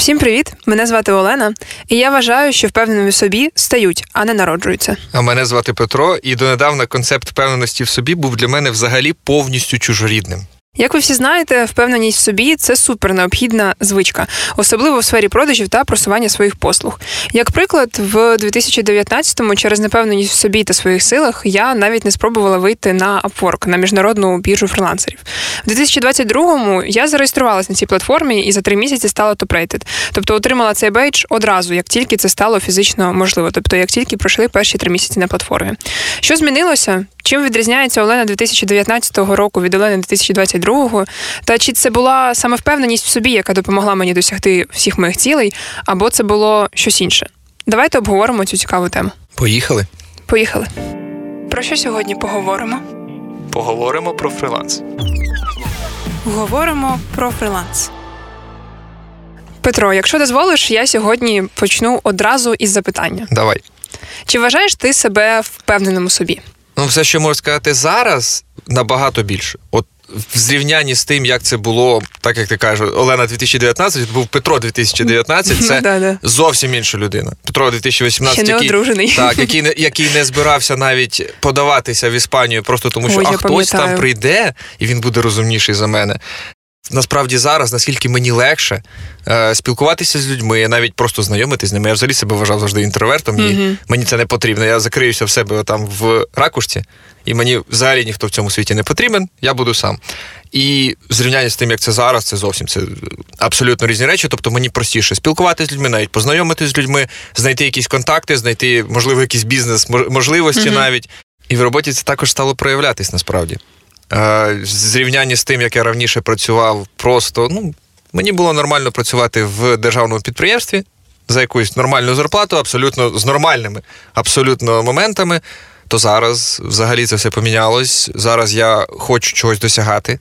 Всім привіт! Мене звати Олена, і я вважаю, що впевненими в собі стають, а не народжуються. А мене звати Петро, і донедавна концепт впевненості в собі був для мене взагалі повністю чужорідним. Як ви всі знаєте, впевненість в собі – це супернеобхідна звичка, особливо в сфері продажів та просування своїх послуг. Як приклад, в 2019-му через непевненість в собі та своїх силах я навіть не спробувала вийти на Upwork, на міжнародну біржу фрилансерів. В 2022-му я зареєструвалася на цій платформі і за 3 місяці стала топ-рейтед. Тобто отримала цей бейдж одразу, як тільки це стало фізично можливо. Тобто як тільки пройшли перші 3 місяці на платформі. Що змінилося? Чим відрізняється Олена 2019 року від Олени 2022-го? Та чи це була саме впевненість в собі, яка допомогла мені досягти всіх моїх цілей, або це було щось інше? Давайте обговоримо цю цікаву тему. Поїхали? Поїхали. Про що сьогодні поговоримо? Поговоримо про фриланс. Говоримо про фриланс. Петро, якщо дозволиш, я сьогодні почну одразу із запитання. Давай. Чи вважаєш ти себе впевненим у собі? Все, що можу сказати зараз, набагато більше. От в зрівнянні з тим, як це було, так як ти кажеш, Олена 2019, був Петро 2019, це зовсім інша людина. Петро 2018, ще не одружений. Який не збирався навіть подаватися в Іспанію, просто тому що хтось там прийде, і він буде розумніший за мене. Насправді зараз, наскільки мені легше спілкуватися з людьми, навіть просто знайомитись з ними. Я взагалі себе вважав завжди інтровертом, і мені це не потрібно. Я закриюся в себе там в ракушці, і мені взагалі ніхто в цьому світі не потрібен, я буду сам. І в зрівнянні з тим, як це зараз, це зовсім це абсолютно різні речі. Тобто мені простіше спілкуватися з людьми, навіть познайомитись з людьми, знайти якісь контакти, знайти, можливо, якісь бізнес-можливості навіть. І в роботі це також стало проявлятись насправді. В зрівнянні з тим, як я раніше працював, просто, мені було нормально працювати в державному підприємстві за якусь нормальну зарплату, абсолютно з нормальними абсолютно моментами, то зараз взагалі це все помінялось. Зараз я хочу чогось досягати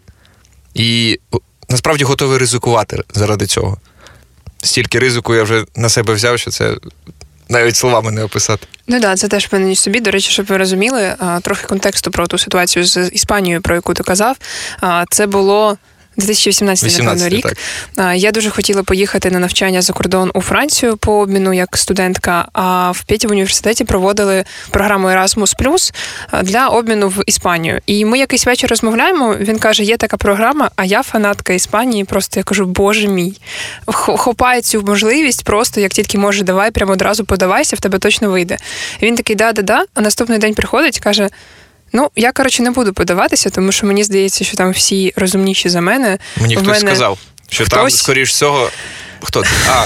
і насправді готовий ризикувати заради цього. Стільки ризику я вже на себе взяв, що це навіть словами не описати. Це теж впевненість в собі. До речі, щоб ви розуміли, трохи контексту про ту ситуацію з Іспанією, про яку ти казав. Це було 2018, напевно, рік. Так. Я дуже хотіла поїхати на навчання за кордон у Францію по обміну як студентка, а в П'яті в університеті проводили програму Erasmus+ для обміну в Іспанію. І ми якийсь вечір розмовляємо, він каже, є така програма, а я фанатка Іспанії, просто я кажу, боже мій, хопай цю можливість, просто як тільки може, давай, прямо одразу подавайся, в тебе точно вийде. І він такий, да, а наступний день приходить і каже, я, не буду подаватися, тому що мені здається, що там всі розумніші за мене. Мені хтось сказав, що там, скоріш всього, хто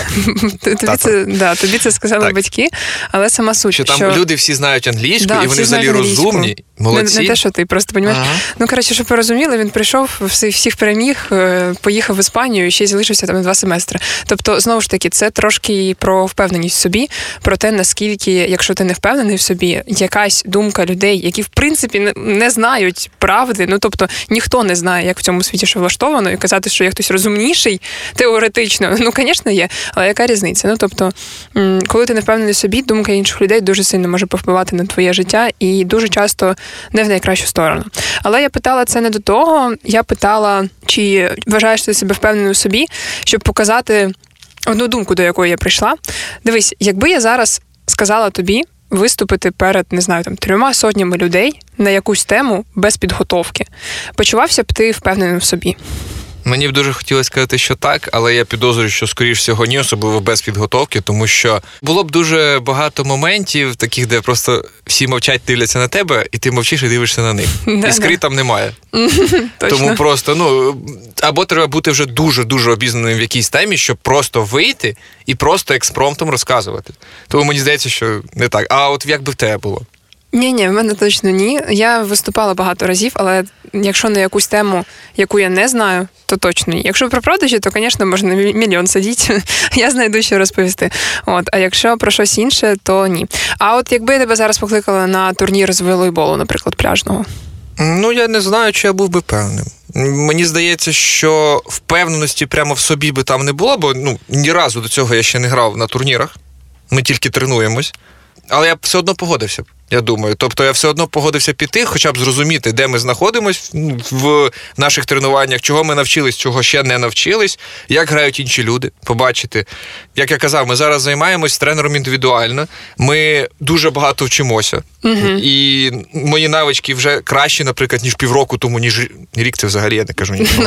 це? Тобі це сказали батьки, але сама суть, що там люди всі знають англійську, і вони взагалі розумні, молодці. Не те, що ти, просто, розумієш. Щоб ви розуміли, він прийшов, всіх переміг, поїхав в Іспанію і ще й залишився там на 2 семестри. Тобто, знову ж таки, це трошки про впевненість в собі, про те, наскільки, якщо ти не впевнений в собі, якась думка людей, які, в принципі, не знають правди, тобто, ніхто не знає, як в цьому світі що влаштовано, і казати, що є хтось розумніший, теоретично, звісно, є, але яка різниця? Тобто, коли ти не впевнений в собі, думка інших людей дуже сильно може повпливати на твоє життя і дуже часто не в найкращу сторону. Але я питала це не до того, я питала, чи вважаєш ти себе впевненим у собі, щоб показати одну думку, до якої я прийшла. Дивись, якби я зараз сказала тобі виступити перед, 300 людей на якусь тему без підготовки, почувався б ти впевненим в собі? Мені б дуже хотілося сказати, що так, але я підозрюю, що, скоріш всього, ні, особливо без підготовки, тому що було б дуже багато моментів таких, де просто всі мовчать, дивляться на тебе, і ти мовчиш і дивишся на них. Іскри там немає. Тому просто, або треба бути вже дуже-дуже обізнаним в якійсь темі, щоб просто вийти і просто експромтом розказувати. Тому мені здається, що не так. А от як би в тебе було? Ні, в мене точно ні. Я виступала багато разів, але якщо на якусь тему, яку я не знаю, то точно ні. Якщо про продажі, то, звісно, можна мільйон сидіти, я знайду, що розповісти. А якщо про щось інше, то ні. А от якби я тебе зараз покликала на турнір з волейболу, наприклад, пляжного? Я не знаю, чи я був би певним. Мені здається, що впевненості прямо в собі би там не було, бо ні разу до цього я ще не грав на турнірах. Ми тільки тренуємось. Але я все одно погодився, я думаю. Тобто я все одно погодився піти, хоча б зрозуміти, де ми знаходимося в наших тренуваннях, чого ми навчились, чого ще не навчились, як грають інші люди, побачити. Як я казав, ми зараз займаємось з тренером індивідуально, ми дуже багато вчимося. І мої навички вже кращі, наприклад, ніж півроку тому, ніж рік, це взагалі я не кажу нічого.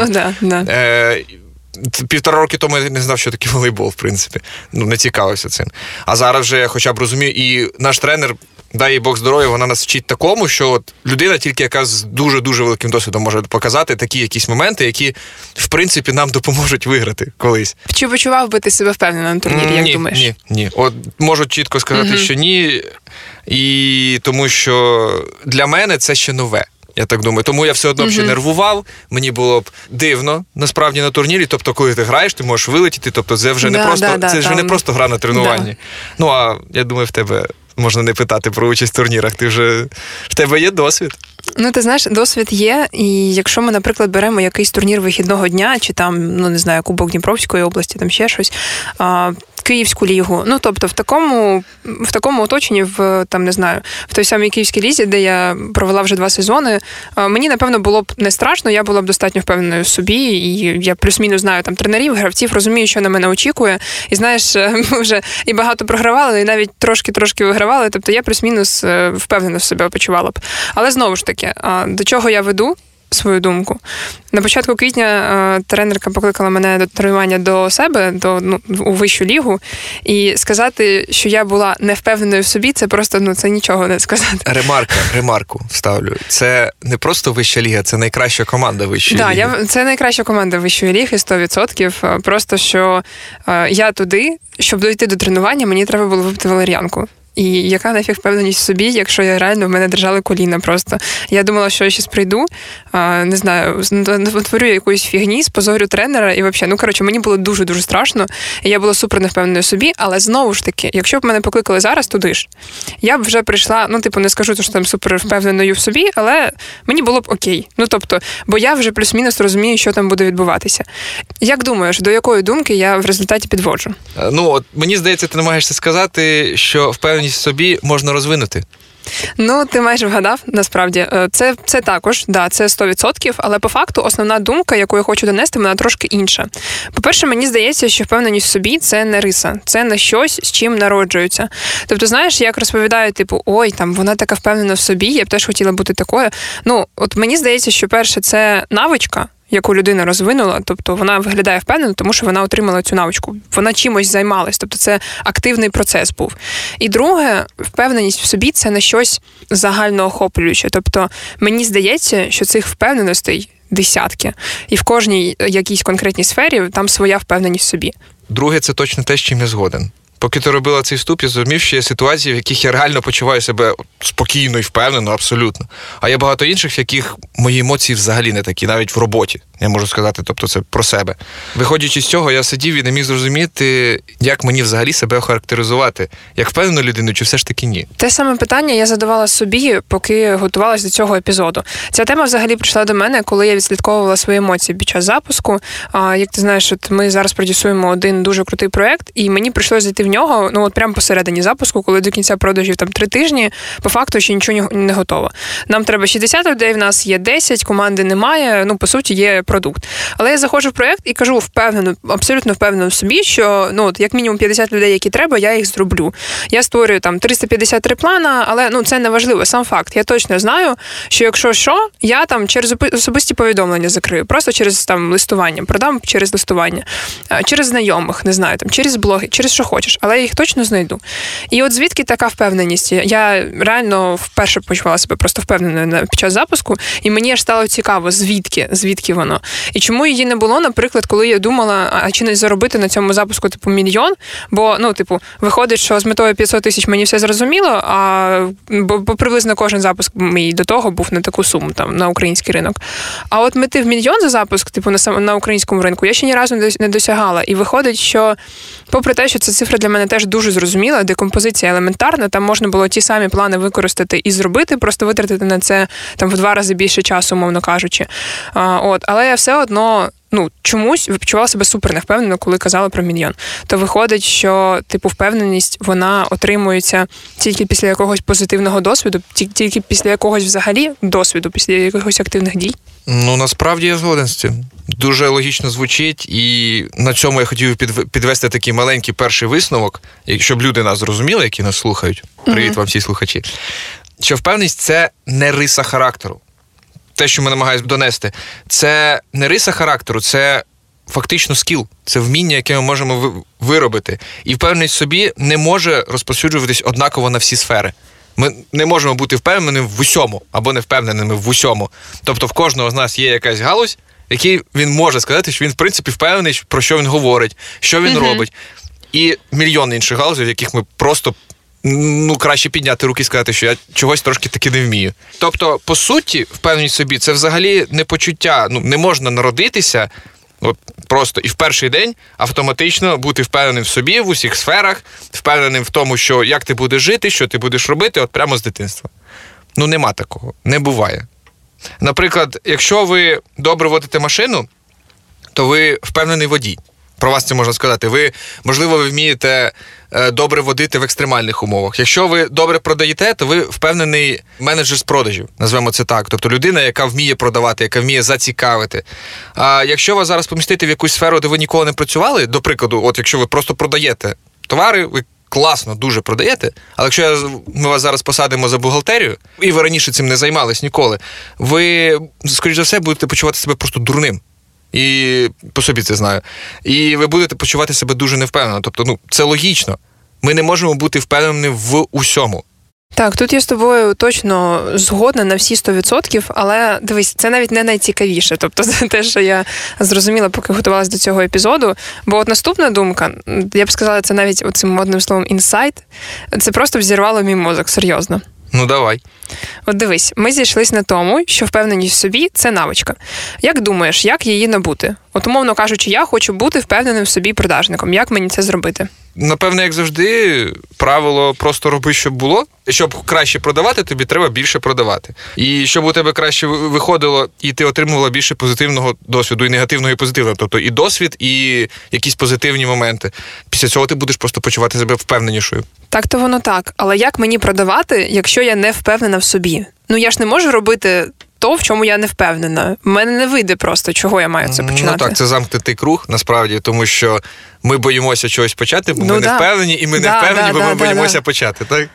Півтора роки тому я не знав, що таке волейбол, в принципі. Не цікавився цим. А зараз вже я хоча б розумію. І наш тренер, дай їй Бог здоров'я, вона нас вчить такому, що от людина тільки, яка з дуже-дуже великим досвідом може показати такі якісь моменти, які, в принципі, нам допоможуть виграти колись. Чи почував би ти себе впевнено на турнірі, як думаєш? Ні. От можу чітко сказати, що ні. І тому що для мене це ще нове. Я так думаю. Тому я все одно ще нервував. Мені було б дивно, насправді, на турнірі. Тобто, коли ти граєш, ти можеш вилетіти. Тобто, це вже не просто гра на тренуванні. А я думаю, в тебе можна не питати про участь в турнірах. В тебе є досвід. Ти знаєш, досвід є, і якщо ми, наприклад, беремо якийсь турнір вихідного дня, чи там, не знаю, Кубок Дніпровської області, там ще щось, Київську лігу. Тобто в такому оточенні, в той самій Київській лізі, де я провела вже 2 сезони, мені, напевно, було б не страшно, я була б достатньо впевненою в собі, і я плюс-мінус знаю там тренерів, гравців, розумію, що на мене очікує. І знаєш, ми вже і багато програвали, і навіть трошки вигравали, тобто я плюс-мінус впевнено в себе почувала б. Але знову ж таки, до чого я веду свою думку? На початку квітня тренерка покликала мене до тренування до себе, у вищу лігу, і сказати, що я була не впевненою в собі, це просто, це нічого не сказати. Ремарку ставлю. Це не просто вища ліга, це найкраща команда вищої ліги. Це найкраща команда вищої ліги, 100%. Просто, що я туди, щоб дойти до тренування, мені треба було випити валер'янку. І яка нафіг впевненість в собі, якщо я реально в мене держали коліна просто. Я думала, що я щас прийду, не знаю, натворю якусь фігні, спозорю тренера і взагалі, мені було дуже-дуже страшно, і я була супер невпевненою в собі, але знову ж таки, якщо б мене покликали зараз туди ж, я б вже прийшла, не скажу, що там супер впевненою в собі, але мені було б окей. Бо я вже плюс-мінус розумію, що там буде відбуватися. Як думаєш, до якої думки я в результаті підводжу? Мені здається, ти намагаєшся сказати, що впевненість в собі можна розвинути. Ти майже вгадав, насправді. Це також, це 100%, але по факту основна думка, яку я хочу донести, вона трошки інша. По-перше, мені здається, що впевненість в собі – це не риса, це не щось, з чим народжуються. Тобто, знаєш, як розповідають, вона така впевнена в собі, я б теж хотіла бути такою. Мені здається, що перше – це навичка, яку людина розвинула, тобто вона виглядає впевнено, тому що вона отримала цю навичку. Вона чимось займалась, тобто це активний процес був. І друге, впевненість в собі – це не щось загальноохоплююче. Тобто мені здається, що цих впевненостей десятки. І в кожній якійсь конкретній сфері там своя впевненість в собі. Друге, це точно те, з чим я згоден. Поки ти робила цей вступ, я зрозумів, що є ситуації, в яких я реально почуваю себе спокійно і впевнено, абсолютно. А є багато інших, в яких мої емоції взагалі не такі, навіть в роботі, я можу сказати, тобто це про себе. Виходячи з цього, я сидів і не міг зрозуміти, як мені взагалі себе охарактеризувати. Як впевнену людину, чи все ж таки ні? Те саме питання я задавала собі, поки готувалася до цього епізоду. Ця тема взагалі прийшла до мене, коли я відслідковувала свої емоції під час запуску. Як ти знаєш, ми зараз продюсуємо один дуже крутий проєкт, і мені прийшлося зайти в нього, прямо посередині запуску, коли до кінця продажів 3 тижні, по факту ще нічого не готово. Нам треба 60 людей, в нас є 10, команди немає, по суті, є продукт. Але я заходжу в проєкт і кажу абсолютно впевнено в собі, що, як мінімум 50 людей, які треба, я їх зроблю. Я створюю 353 плана, але, це не важливо, сам факт. Я точно знаю, що якщо що, я через особисті повідомлення закрию, просто через листування, продам через листування, через знайомих, не знаю, через блоги, через що хочеш. Але я їх точно знайду. І от звідки така впевненість? Я реально вперше почувала себе просто впевненою під час запуску, і мені аж стало цікаво, звідки воно. І чому її не було, наприклад, коли я думала, а чи не заробити на цьому запуску 1 мільйон, бо, виходить, що з метою 500 тисяч мені все зрозуміло, бо приблизно кожен запуск мій до того був на таку суму, на український ринок. А от мети в мільйон за запуск, на українському ринку, я ще ні разу не досягала. І виходить, що, попри те, що ця цифра для мене теж дуже зрозуміла, декомпозиція елементарна, там можна було ті самі плани використати і зробити, просто витратити на це в 2 рази більше часу, умовно кажучи. Але я все одно чомусь почувала себе супер невпевнено, коли казала про Міньйон. То виходить, що, впевненість, вона отримується тільки після якогось позитивного досвіду, тільки після якогось взагалі досвіду, після якихось активних дій? Насправді я згоден з цим. Дуже логічно звучить, і на цьому я хотів підвести такий маленький перший висновок, щоб люди нас зрозуміли, які нас слухають. Привіт вам всі слухачі. Що впевненість – це не риса характеру. Те, що ми намагаємося донести, це не риса характеру, це фактично скіл, це вміння, яке ми можемо виробити. І впевненість в собі не може розповсюджуватись однаково на всі сфери. Ми не можемо бути впевненими в усьому, або не впевненими в усьому. Тобто в кожного з нас є якась галузь, в якій він може сказати, що він, в принципі, впевнений, про що він говорить, що він робить. І мільйон інших галузей, в яких ми просто краще підняти руки і сказати, що я чогось трошки таки не вмію. Тобто, по суті, впевненість в собі – це взагалі не почуття. Не можна народитися просто і в перший день автоматично бути впевненим в собі, в усіх сферах, впевненим в тому, що як ти будеш жити, що ти будеш робити, прямо з дитинства. Нема такого. Не буває. Наприклад, якщо ви добре водите машину, то ви впевнений водій. Про вас це можна сказати. Можливо, ви вмієте добре водити в екстремальних умовах. Якщо ви добре продаєте, то ви впевнений менеджер з продажів, назвемо це так. Тобто людина, яка вміє продавати, яка вміє зацікавити. А якщо вас зараз помістити в якусь сферу, де ви ніколи не працювали, до прикладу, якщо ви просто продаєте товари, ви класно дуже продаєте, але якщо ми вас зараз посадимо за бухгалтерію, і ви раніше цим не займались ніколи, ви, скоріш за все, будете почувати себе просто дурним. І по собі це знаю. І ви будете почувати себе дуже невпевнено. Тобто, це логічно. Ми не можемо бути впевненими в усьому. Так, тут я з тобою точно згодна на всі 100%, але дивись, це навіть не найцікавіше. Тобто це те, що я зрозуміла, поки готувалася до цього епізоду. Бо наступна думка, я б сказала, це навіть оцим модним словом інсайт, це просто взірвало мій мозок, серйозно. Давай. Дивись, ми зійшлись на тому, що впевненість в собі – це навичка. Як думаєш, як її набути? Умовно кажучи, я хочу бути впевненим в собі продажником. Як мені це зробити? Напевне, як завжди, правило просто роби, щоб було. Щоб краще продавати, тобі треба більше продавати. І щоб у тебе краще виходило, і ти отримувала більше позитивного досвіду, і негативного, і позитивного. Тобто і досвід, і якісь позитивні моменти. Після цього ти будеш просто почувати себе впевненішою. Так-то воно так. Але як мені продавати, якщо я не впевнена в собі? Я ж не можу робити то, в чому я не впевнена. В мене не вийде просто, чого я маю це починати. Так, це замкнутий круг, насправді, тому що ми боїмося чогось почати, бо ми не впевнені, і ми не впевнені, бо ми боїмося почати, так?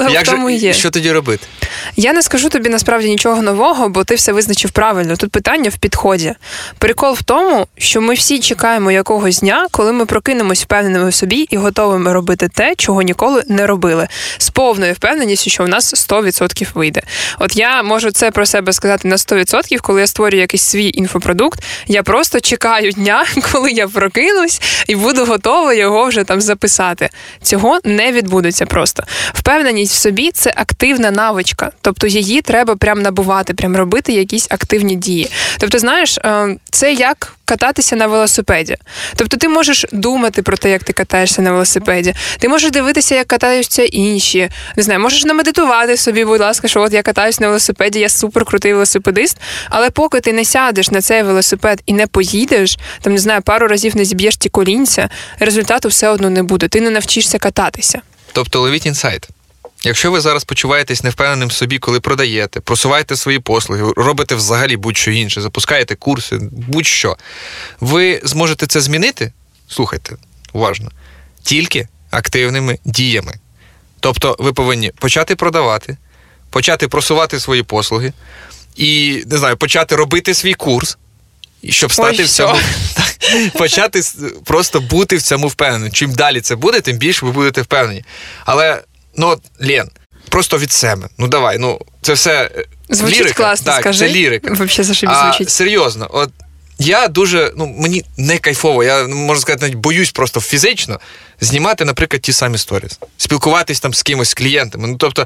Що тоді робити? Я не скажу тобі, насправді, нічого нового, бо ти все визначив правильно. Тут питання в підході. Прикол в тому, що ми всі чекаємо якогось дня, коли ми прокинемось впевненими в собі і готовими робити те, чого ніколи не робили. З повною впевненістю, що в нас 100% вийде. Я можу це про себе сказати на 100%, коли я створюю якийсь свій інфопродукт, я просто чекаю дня, коли я прокинусь і буду готова його вже там записати. Цього не відбудеться просто. Впевненість в собі – це активна навичка. Тобто її треба прям набувати, прям робити якісь активні дії. Тобто, знаєш, це як кататися на велосипеді. Тобто ти можеш думати про те, як ти катаєшся на велосипеді. Ти можеш дивитися, як катаються інші. Не знаю, можеш намедитувати собі, будь ласка, що я катаюсь на велосипеді, я суперкрутий велосипедист. Але поки ти не сядеш на цей велосипед і не поїдеш, пару разів не зіб'єш ті колінця, результату все одно не буде. Ти не навчишся кататися. Тобто ловіть інсайт. Якщо ви зараз почуваєтесь невпевненим в собі, коли продаєте, просуваєте свої послуги, робите взагалі будь-що інше, запускаєте курси, будь-що, ви зможете це змінити, слухайте, уважно, тільки активними діями. Тобто ви повинні почати продавати, почати просувати свої послуги і, почати робити свій курс, щоб стати в цьому... Почати просто бути в цьому впевненим. Чим далі це буде, тим більше ви будете впевнені. Але, Лен, просто від себе. Давай, це все звучить лірика. Класно, так, скажи. Це лірика. Вообще зашибісь звучить. Серйозно, я дуже, мені не кайфово, я, можна сказати, навіть боюсь просто фізично знімати, наприклад, ті самі сторіс. Спілкуватись там з кимось, з клієнтами. Тобто,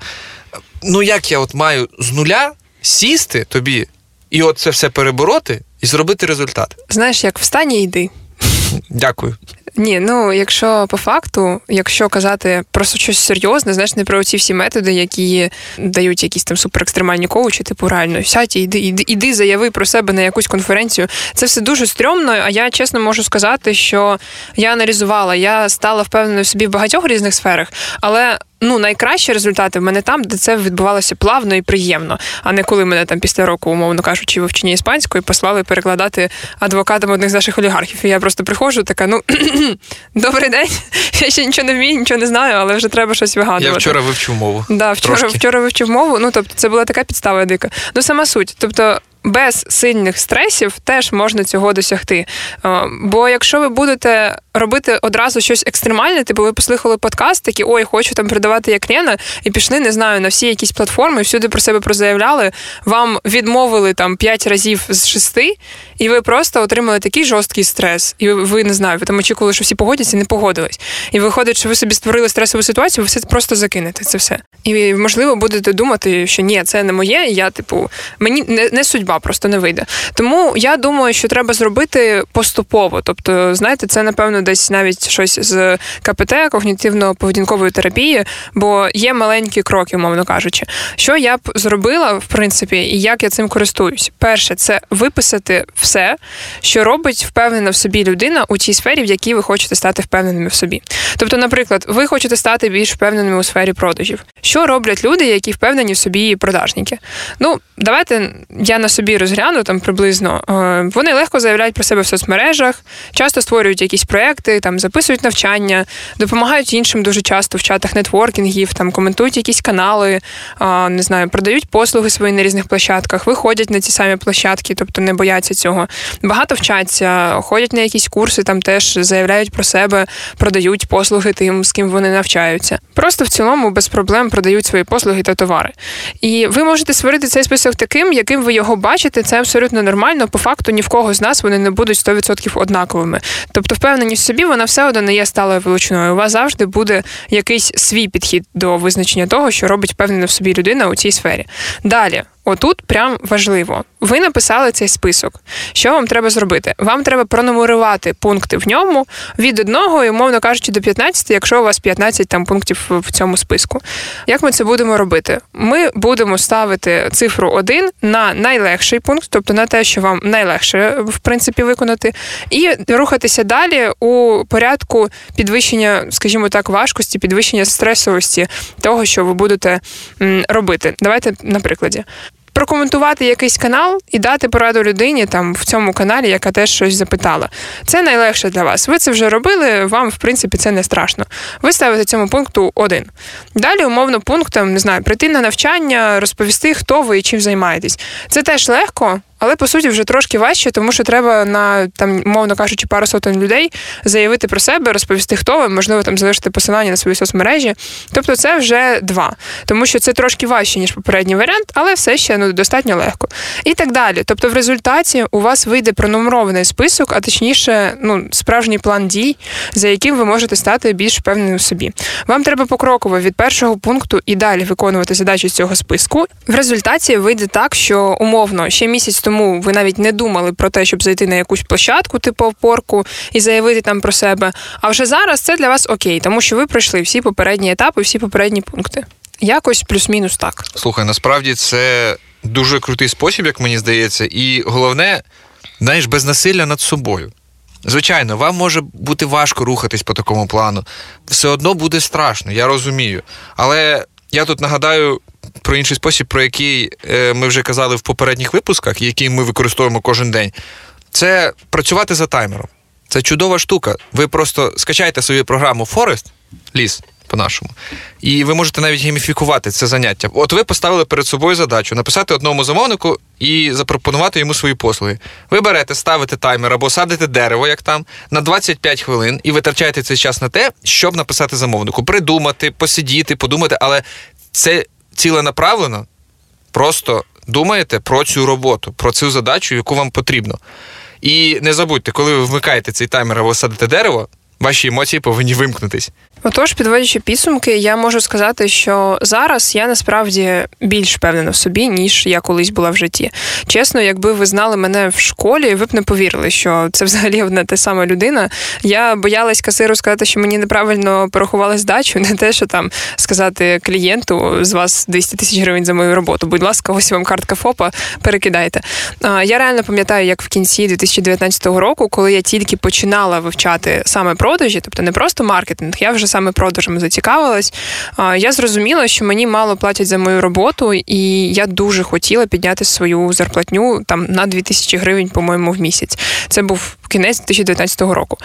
як я маю з нуля сісти тобі і це все перебороти і зробити результат? Знаєш, як встань і йди. Дякую. Ні, якщо по факту, якщо казати просто щось серйозне, знаєш, не про ці всі методи, які дають якісь там суперекстремальні коучі, типу реально, сядь і іди заяви про себе на якусь конференцію. Це все дуже стрьомно, а я чесно можу сказати, що я аналізувала, я стала впевненою в собі в багатьох різних сферах, але найкращі результати в мене там, де це відбувалося плавно і приємно, а не коли мене там після року, умовно кажучи, вивчення іспанської послали перекладати адвокатам одних з наших олігархів. І я просто приходжу, така, добрий день, я ще нічого не вмію, нічого не знаю, але вже треба щось вигадувати. Я вчора вивчив мову. Да, вчора вивчив мову, тобто це була така підстава дика. Сама суть, тобто без сильних стресів теж можна цього досягти. Бо якщо ви будете робити одразу щось екстремальне, типу ви послухали подкаст, такі, хочу там продавати як Лена, і пішли, не знаю, на всі якісь платформи, всюди про себе прозаявляли, вам відмовили там 5 разів з 6, і ви просто отримали такий жорсткий стрес. І ви не знаю, ви там очікували, що всі погодяться, і не погодились. І виходить, що ви собі створили стресову ситуацію, ви все просто закинете, це все. І, можливо, будете думати, що ні, це не моє, я, мені не судьба, просто не вийде. Тому я думаю, що треба зробити поступово. Тобто, знаєте, це, напевно, десь навіть щось з КПТ, когнітивно-поведінкової терапії, бо є маленькі кроки, мовно кажучи. Що я б зробила, в принципі, і як я цим користуюсь? Перше, це виписати все, що робить впевнена в собі людина у тій сфері, в якій ви хочете стати впевненими в собі. Тобто, наприклад, ви хочете стати більш впевненими у сфері продажів. Що роблять люди, які впевнені в собі продажники? Давайте я на собі розгляну там приблизно. Вони легко заявляють про себе в соцмережах, часто створюють якісь проекти, там записують навчання, допомагають іншим дуже часто в чатах нетворкінгів, там коментують якісь канали, не знаю, продають послуги свої на різних площадках, виходять на ці самі площадки, тобто не бояться цього. Багато вчаться, ходять на якісь курси, там теж заявляють про себе, продають послуги тим, з ким вони навчаються. Просто в цілому без проблем продають свої послуги та товари. І ви можете створити цей список таким, яким ви його бачите, це абсолютно нормально, по факту ні в кого з нас вони не будуть 100% однаковими. Тобто впевненість в собі, вона все одно не є сталою величиною. У вас завжди буде якийсь свій підхід до визначення того, що робить впевнена в собі людина у цій сфері. Далі. Отут прям важливо. Ви написали цей список. Що вам треба зробити? Вам треба пронумерувати пункти в ньому від 1, і, умовно кажучи, до 15, якщо у вас 15 там пунктів в цьому списку. Як ми це будемо робити? Ми будемо ставити цифру 1 на найлегший пункт, тобто на те, що вам найлегше, в принципі, виконати, і рухатися далі у порядку підвищення, скажімо так, важкості, підвищення стресовості того, що ви будете робити. Давайте на прикладі. Прокоментувати якийсь канал і дати пораду людині там в цьому каналі, яка теж щось запитала. Це найлегше для вас. Ви це вже робили, вам, в принципі, це не страшно. Ви ставите цьому пункту 1. Далі, умовно, пунктом, не знаю, прийти на навчання, розповісти, хто ви і чим займаєтесь. Це теж легко, але, по суті, вже трошки важче, тому що треба на, там, мовно кажучи, пару сотень людей заявити про себе, розповісти, хто ви, можливо, там залишити посилання на свої соцмережі. Тобто це вже 2. Тому що це трошки важче, ніж попередній варіант, але все ще достатньо легко. І так далі. Тобто в результаті у вас вийде пронумерований список, а точніше, справжній план дій, за яким ви можете стати більш впевненим в собі. Вам треба покроково від першого пункту і далі виконувати задачі з цього списку. В результаті вийде так, що, умовно, ще місяць тому ви навіть не думали про те, щоб зайти на якусь площадку, типу опорку, і заявити там про себе. А вже зараз це для вас окей, тому що ви пройшли всі попередні етапи, всі попередні пункти. Якось плюс-мінус так. Слухай, насправді це дуже крутий спосіб, як мені здається, і головне, знаєш, без насилля над собою. Звичайно, вам може бути важко рухатись по такому плану. Все одно буде страшно, я розумію. Але я тут нагадаю про інший спосіб, про який ми вже казали в попередніх випусках, який ми використовуємо кожен день. Це працювати за таймером. Це чудова штука. Ви просто скачайте собі програму Forest, ліс по-нашому, і ви можете навіть гейміфікувати це заняття. От ви поставили перед собою задачу написати одному замовнику і запропонувати йому свої послуги. Ви берете, ставите таймер або садите дерево, як там, на 25 хвилин і витрачаєте цей час на те, щоб написати замовнику. Придумати, посидіти, подумати, але це ціленаправлено. Просто думаєте про цю роботу, про цю задачу, яку вам потрібно. І не забудьте, коли ви вмикаєте цей таймер або садите дерево, ваші емоції повинні вимкнутись. Отож, підводячи підсумки, я можу сказати, що зараз я насправді більш впевнена в собі, ніж я колись була в житті. Чесно, якби ви знали мене в школі, ви б не повірили, що це взагалі одна та сама людина. Я боялась касиру сказати, що мені неправильно порахували здачу, не те, що там сказати клієнту, з вас 200 тисяч гривень за мою роботу. Будь ласка, ось вам картка ФОПа, перекидайте. Я реально пам'ятаю, як в кінці 2019 року, коли я тільки починала вивчати саме продажі, тобто не просто маркетинг, я вже саме продажами зацікавилась, я зрозуміла, що мені мало платять за мою роботу, і я дуже хотіла підняти свою зарплатню там на 2000 гривень, по-моєму, в місяць. Це був кінець 2019 року.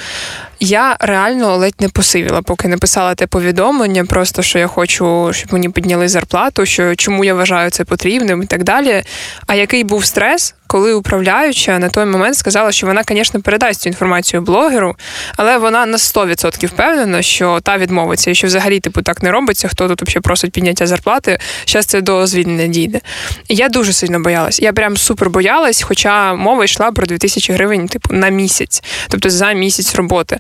Я реально ледь не посивіла, поки не писала те повідомлення, просто, що я хочу, щоб мені підняли зарплату, що чому я вважаю це потрібним і так далі. А який був стрес, коли управляюча на той момент сказала, що вона, звісно, передасть цю інформацію блогеру, але вона на 100% впевнена, що та відмовиться, і що взагалі, так не робиться, хто тут взагалі просить підняття зарплати, зараз це до звільнення дійде. І я дуже сильно боялась. Я прям супер боялась, хоча мова йшла про 2000 гривень, на місяць, тобто за місяць роботи.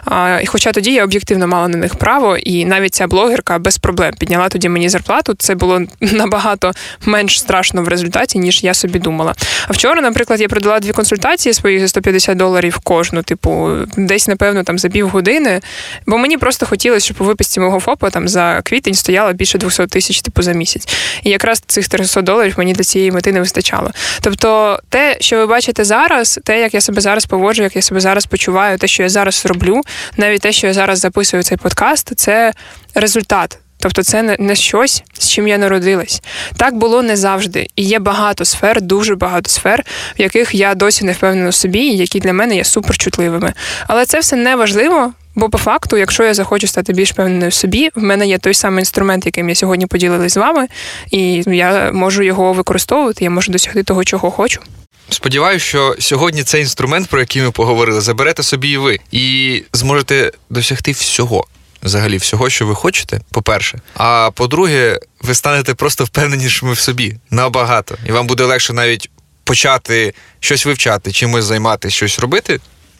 І хоча тоді я об'єктивно мала на них право, і навіть ця блогерка без проблем підняла тоді мені зарплату, це було набагато менш страшно в результаті, ніж я собі думала. А вчора, наприклад, я продала 2 консультації свої за $150 кожну, десь, напевно, там за півгодини, бо мені просто хотілося, щоб у виписці мого ФОПа там за квітень стояло більше 200 тисяч за місяць. І якраз цих $300 мені до цієї мети не вистачало. Тобто те, що ви бачите зараз, те, як я себе зараз поводжу, як я себе зараз почуваю, те, що я зараз роблю, навіть те, що я зараз записую цей подкаст, це результат. Тобто це не щось, з чим я народилась. Так було не завжди. І є багато сфер, дуже багато сфер, в яких я досі не впевнена в собі, і які для мене є суперчутливими. Але це все не важливо, бо по факту, якщо я захочу стати більш впевненою в собі, в мене є той самий інструмент, яким я сьогодні поділилась з вами, і я можу його використовувати, я можу досягти того, чого хочу. Сподіваюся, що сьогодні цей інструмент, про який ми поговорили, заберете собі і ви. І зможете досягти всього. Взагалі, всього, що ви хочете, по-перше. А по-друге, ви станете просто впевненішими в собі. Набагато. І вам буде легше навіть почати щось вивчати, чимось займатися, щось робити.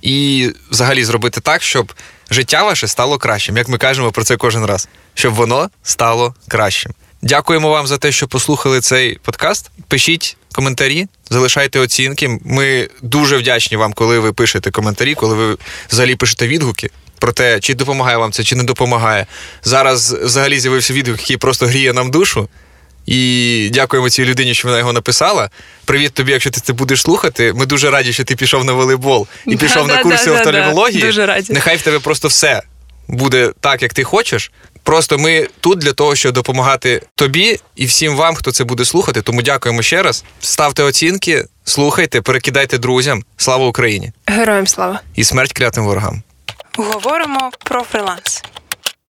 І взагалі зробити так, щоб життя ваше стало кращим. Як ми кажемо про це кожен раз. Щоб воно стало кращим. Дякуємо вам за те, що послухали цей подкаст. Пишіть коментарі, залишайте оцінки. Ми дуже вдячні вам, коли ви пишете коментарі, коли ви взагалі пишете відгуки про те, чи допомагає вам це, чи не допомагає. Зараз взагалі з'явився відгук, який просто гріє нам душу. І дякуємо цій людині, що вона його написала. Привіт тобі, якщо ти це будеш слухати. Ми дуже раді, що ти пішов на волейбол і пішов на курси офтальмології. Дуже раді. Нехай в тебе просто все буде так, як ти хочеш. Просто ми тут для того, щоб допомагати тобі і всім вам, хто це буде слухати. Тому дякуємо ще раз. Ставте оцінки, слухайте, перекидайте друзям. Слава Україні! Героям слава! І смерть клятим ворогам! Говоримо про фриланс.